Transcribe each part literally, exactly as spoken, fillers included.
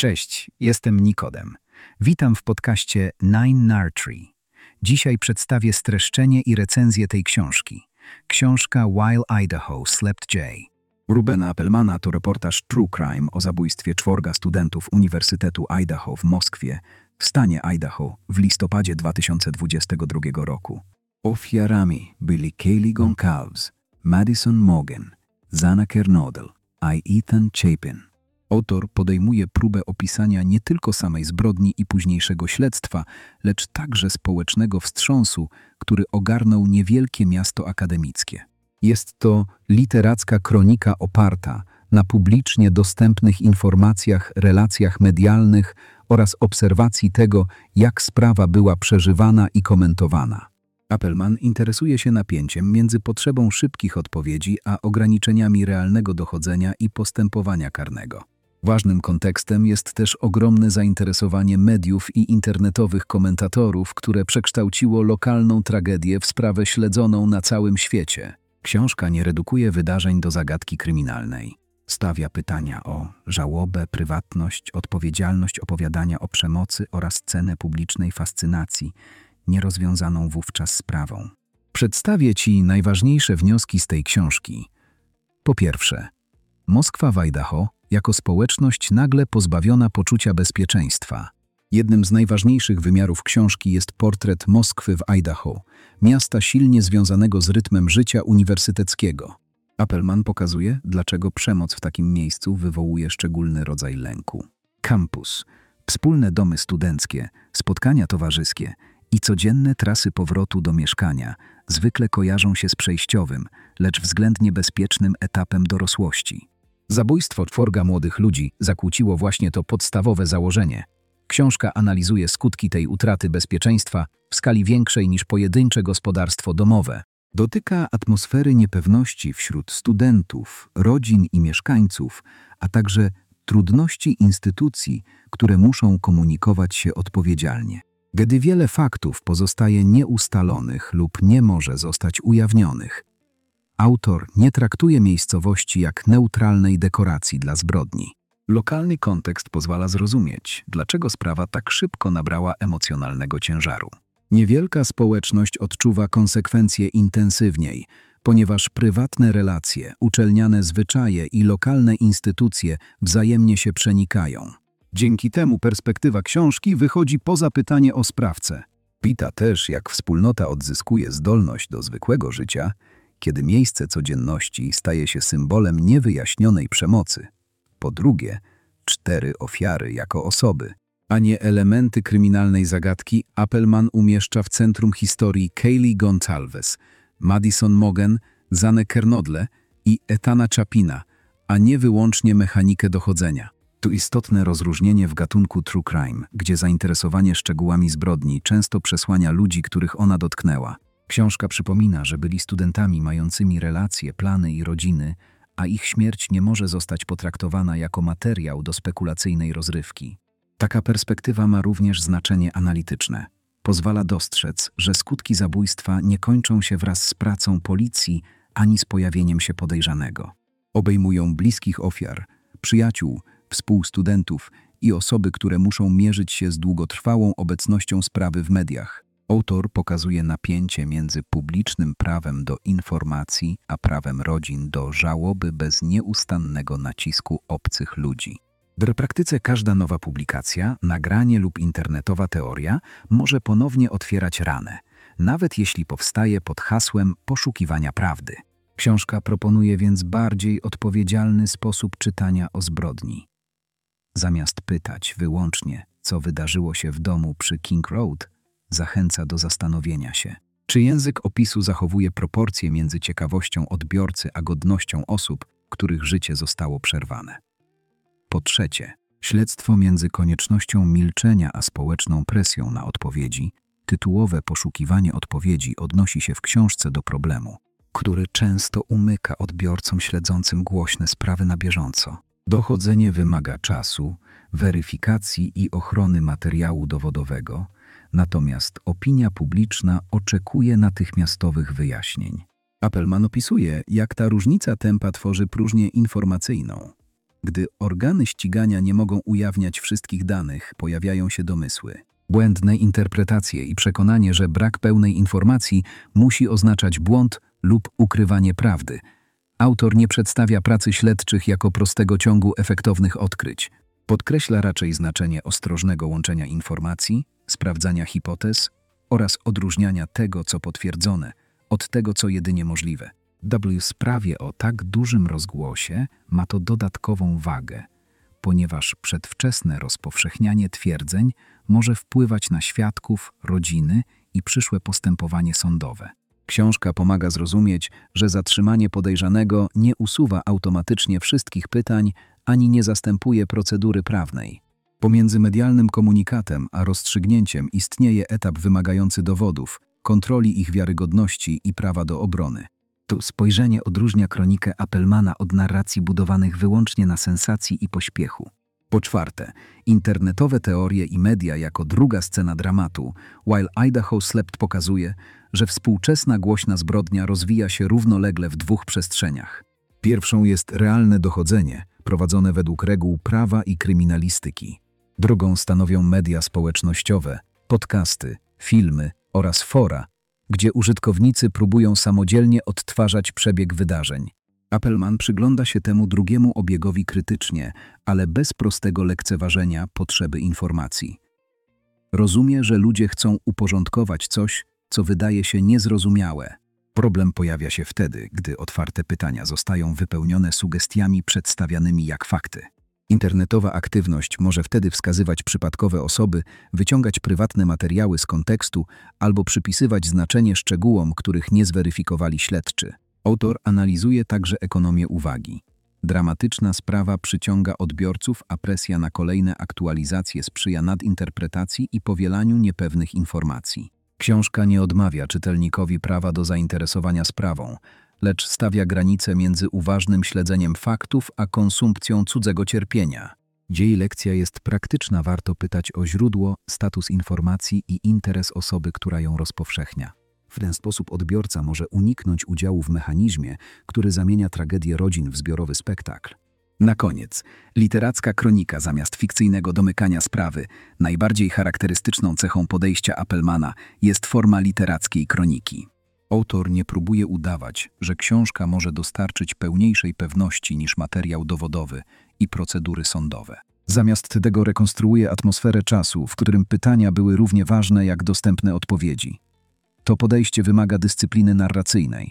Cześć, jestem Nikodem. Witam w podcaście Nine Nartree. Dzisiaj przedstawię streszczenie i recenzję tej książki. Książka While Idaho Slept Jay. Rubena Appelmana to reportaż True Crime o zabójstwie czworga studentów Uniwersytetu Idaho w Moskwie, w stanie Idaho, w listopadzie dwa tysiące dwudziestego drugiego roku. Ofiarami byli Kaylee Goncalves, Madison Mogen, Zana Kernodle i Ethan Chapin. Autor podejmuje próbę opisania nie tylko samej zbrodni i późniejszego śledztwa, lecz także społecznego wstrząsu, który ogarnął niewielkie miasto akademickie. Jest to literacka kronika oparta na publicznie dostępnych informacjach, relacjach medialnych oraz obserwacji tego, jak sprawa była przeżywana i komentowana. Appelman interesuje się napięciem między potrzebą szybkich odpowiedzi a ograniczeniami realnego dochodzenia i postępowania karnego. Ważnym kontekstem jest też ogromne zainteresowanie mediów i internetowych komentatorów, które przekształciło lokalną tragedię w sprawę śledzoną na całym świecie. Książka nie redukuje wydarzeń do zagadki kryminalnej. Stawia pytania o żałobę, prywatność, odpowiedzialność opowiadania o przemocy oraz cenę publicznej fascynacji, nierozwiązaną wówczas sprawą. Przedstawię Ci najważniejsze wnioski z tej książki. Po pierwsze, Moskwa w Idaho jako społeczność nagle pozbawiona poczucia bezpieczeństwa. Jednym z najważniejszych wymiarów książki jest portret Moskwy w Idaho, miasta silnie związanego z rytmem życia uniwersyteckiego. Appelman pokazuje, dlaczego przemoc w takim miejscu wywołuje szczególny rodzaj lęku. Kampus, wspólne domy studenckie, spotkania towarzyskie i codzienne trasy powrotu do mieszkania zwykle kojarzą się z przejściowym, lecz względnie bezpiecznym etapem dorosłości. Zabójstwo czworga młodych ludzi zakłóciło właśnie to podstawowe założenie. Książka analizuje skutki tej utraty bezpieczeństwa w skali większej niż pojedyncze gospodarstwo domowe. Dotyka atmosfery niepewności wśród studentów, rodzin i mieszkańców, a także trudności instytucji, które muszą komunikować się odpowiedzialnie. Gdy wiele faktów pozostaje nieustalonych lub nie może zostać ujawnionych, autor nie traktuje miejscowości jak neutralnej dekoracji dla zbrodni. Lokalny kontekst pozwala zrozumieć, dlaczego sprawa tak szybko nabrała emocjonalnego ciężaru. Niewielka społeczność odczuwa konsekwencje intensywniej, ponieważ prywatne relacje, uczelniane zwyczaje i lokalne instytucje wzajemnie się przenikają. Dzięki temu perspektywa książki wychodzi poza pytanie o sprawcę. Pita też, jak wspólnota odzyskuje zdolność do zwykłego życia, kiedy miejsce codzienności staje się symbolem niewyjaśnionej przemocy. Po drugie, cztery ofiary jako osoby, a nie elementy kryminalnej zagadki, Appelman umieszcza w centrum historii Kaylee Goncalves, Madison Mogen, Zanę Kernodle i Ethana Chapina, a nie wyłącznie mechanikę dochodzenia. Tu istotne rozróżnienie w gatunku true crime, gdzie zainteresowanie szczegółami zbrodni często przesłania ludzi, których ona dotknęła. Książka przypomina, że byli studentami mającymi relacje, plany i rodziny, a ich śmierć nie może zostać potraktowana jako materiał do spekulacyjnej rozrywki. Taka perspektywa ma również znaczenie analityczne. Pozwala dostrzec, że skutki zabójstwa nie kończą się wraz z pracą policji ani z pojawieniem się podejrzanego. Obejmują bliskich ofiar, przyjaciół, współstudentów i osoby, które muszą mierzyć się z długotrwałą obecnością sprawy w mediach. Autor pokazuje napięcie między publicznym prawem do informacji, a prawem rodzin do żałoby bez nieustannego nacisku obcych ludzi. W praktyce każda nowa publikacja, nagranie lub internetowa teoria może ponownie otwierać ranę, nawet jeśli powstaje pod hasłem poszukiwania prawdy. Książka proponuje więc bardziej odpowiedzialny sposób czytania o zbrodni. Zamiast pytać wyłącznie, co wydarzyło się w domu przy King Road, zachęca do zastanowienia się, czy język opisu zachowuje proporcje między ciekawością odbiorcy a godnością osób, których życie zostało przerwane. Po trzecie, śledztwo między koniecznością milczenia a społeczną presją na odpowiedzi, tytułowe poszukiwanie odpowiedzi odnosi się w książce do problemu, który często umyka odbiorcom śledzącym głośne sprawy na bieżąco. Dochodzenie wymaga czasu, weryfikacji i ochrony materiału dowodowego, natomiast opinia publiczna oczekuje natychmiastowych wyjaśnień. Appelman opisuje, jak ta różnica tempa tworzy próżnię informacyjną. Gdy organy ścigania nie mogą ujawniać wszystkich danych, pojawiają się domysły, błędne interpretacje i przekonanie, że brak pełnej informacji musi oznaczać błąd lub ukrywanie prawdy. Autor nie przedstawia pracy śledczych jako prostego ciągu efektownych odkryć. Podkreśla raczej znaczenie ostrożnego łączenia informacji, sprawdzania hipotez oraz odróżniania tego, co potwierdzone, od tego, co jedynie możliwe. W sprawie o tak dużym rozgłosie ma to dodatkową wagę, ponieważ przedwczesne rozpowszechnianie twierdzeń może wpływać na świadków, rodziny i przyszłe postępowanie sądowe. Książka pomaga zrozumieć, że zatrzymanie podejrzanego nie usuwa automatycznie wszystkich pytań ani nie zastępuje procedury prawnej. Pomiędzy medialnym komunikatem a rozstrzygnięciem istnieje etap wymagający dowodów, kontroli ich wiarygodności i prawa do obrony. To spojrzenie odróżnia kronikę Appelmana od narracji budowanych wyłącznie na sensacji i pośpiechu. Po czwarte, internetowe teorie i media jako druga scena dramatu, While Idaho Slept pokazuje, że współczesna głośna zbrodnia rozwija się równolegle w dwóch przestrzeniach. Pierwszą jest realne dochodzenie, prowadzone według reguł prawa i kryminalistyki. Drugą stanowią media społecznościowe, podcasty, filmy oraz fora, gdzie użytkownicy próbują samodzielnie odtwarzać przebieg wydarzeń. Appelman przygląda się temu drugiemu obiegowi krytycznie, ale bez prostego lekceważenia potrzeby informacji. Rozumie, że ludzie chcą uporządkować coś, co wydaje się niezrozumiałe. Problem pojawia się wtedy, gdy otwarte pytania zostają wypełnione sugestiami przedstawianymi jak fakty. Internetowa aktywność może wtedy wskazywać przypadkowe osoby, wyciągać prywatne materiały z kontekstu albo przypisywać znaczenie szczegółom, których nie zweryfikowali śledczy. Autor analizuje także ekonomię uwagi. Dramatyczna sprawa przyciąga odbiorców, a presja na kolejne aktualizacje sprzyja nadinterpretacji i powielaniu niepewnych informacji. Książka nie odmawia czytelnikowi prawa do zainteresowania sprawą, lecz stawia granice między uważnym śledzeniem faktów a konsumpcją cudzego cierpienia. Gdzie jej lekcja jest praktyczna, warto pytać o źródło, status informacji i interes osoby, która ją rozpowszechnia. W ten sposób odbiorca może uniknąć udziału w mechanizmie, który zamienia tragedię rodzin w zbiorowy spektakl. Na koniec, literacka kronika zamiast fikcyjnego domykania sprawy, najbardziej charakterystyczną cechą podejścia Appelmana jest forma literackiej kroniki. Autor nie próbuje udawać, że książka może dostarczyć pełniejszej pewności niż materiał dowodowy i procedury sądowe. Zamiast tego rekonstruuje atmosferę czasu, w którym pytania były równie ważne jak dostępne odpowiedzi. To podejście wymaga dyscypliny narracyjnej.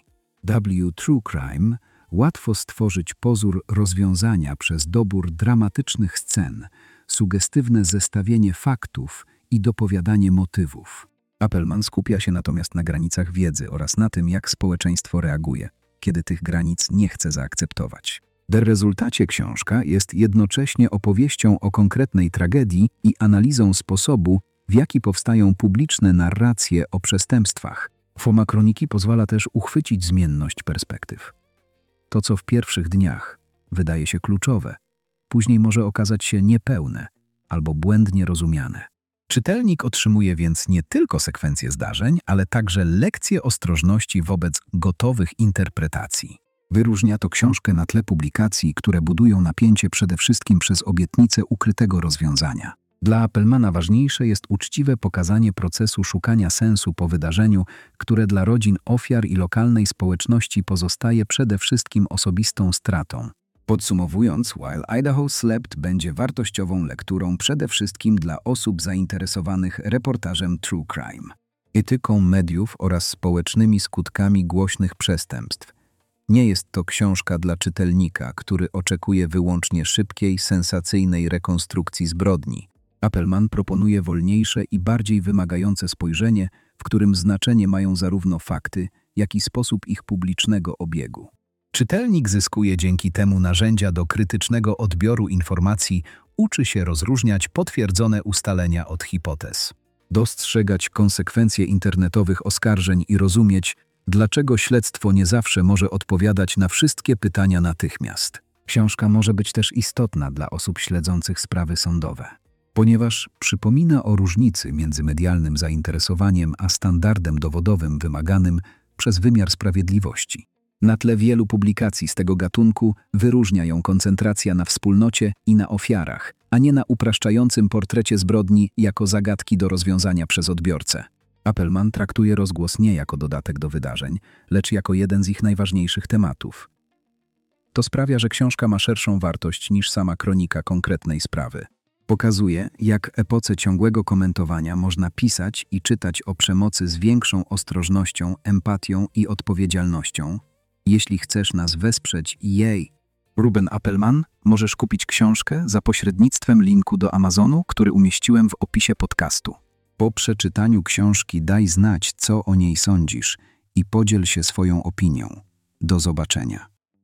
W. True Crime łatwo stworzyć pozór rozwiązania przez dobór dramatycznych scen, sugestywne zestawienie faktów i dopowiadanie motywów. Appelman skupia się natomiast na granicach wiedzy oraz na tym, jak społeczeństwo reaguje, kiedy tych granic nie chce zaakceptować. W rezultacie książka jest jednocześnie opowieścią o konkretnej tragedii i analizą sposobu, w jaki powstają publiczne narracje o przestępstwach. Forma kroniki pozwala też uchwycić zmienność perspektyw. To, co w pierwszych dniach wydaje się kluczowe, później może okazać się niepełne albo błędnie rozumiane. Czytelnik otrzymuje więc nie tylko sekwencję zdarzeń, ale także lekcje ostrożności wobec gotowych interpretacji. Wyróżnia to książkę na tle publikacji, które budują napięcie przede wszystkim przez obietnicę ukrytego rozwiązania. Dla Appelmana ważniejsze jest uczciwe pokazanie procesu szukania sensu po wydarzeniu, które dla rodzin ofiar i lokalnej społeczności pozostaje przede wszystkim osobistą stratą. Podsumowując, While Idaho Slept będzie wartościową lekturą przede wszystkim dla osób zainteresowanych reportażem True Crime, etyką mediów oraz społecznymi skutkami głośnych przestępstw. Nie jest to książka dla czytelnika, który oczekuje wyłącznie szybkiej, sensacyjnej rekonstrukcji zbrodni. Appelman proponuje wolniejsze i bardziej wymagające spojrzenie, w którym znaczenie mają zarówno fakty, jak i sposób ich publicznego obiegu. Czytelnik zyskuje dzięki temu narzędzia do krytycznego odbioru informacji, uczy się rozróżniać potwierdzone ustalenia od hipotez, dostrzegać konsekwencje internetowych oskarżeń i rozumieć, dlaczego śledztwo nie zawsze może odpowiadać na wszystkie pytania natychmiast. Książka może być też istotna dla osób śledzących sprawy sądowe, ponieważ przypomina o różnicy między medialnym zainteresowaniem a standardem dowodowym wymaganym przez wymiar sprawiedliwości. Na tle wielu publikacji z tego gatunku wyróżnia ją koncentracja na wspólnocie i na ofiarach, a nie na upraszczającym portrecie zbrodni jako zagadki do rozwiązania przez odbiorcę. Appelman traktuje rozgłos nie jako dodatek do wydarzeń, lecz jako jeden z ich najważniejszych tematów. To sprawia, że książka ma szerszą wartość niż sama kronika konkretnej sprawy. Pokazuje, jak w epoce ciągłego komentowania można pisać i czytać o przemocy z większą ostrożnością, empatią i odpowiedzialnością. Jeśli chcesz nas wesprzeć, jej, Ruben Appelman, możesz kupić książkę za pośrednictwem linku do Amazonu, który umieściłem w opisie podcastu. Po przeczytaniu książki daj znać, co o niej sądzisz i podziel się swoją opinią. Do zobaczenia.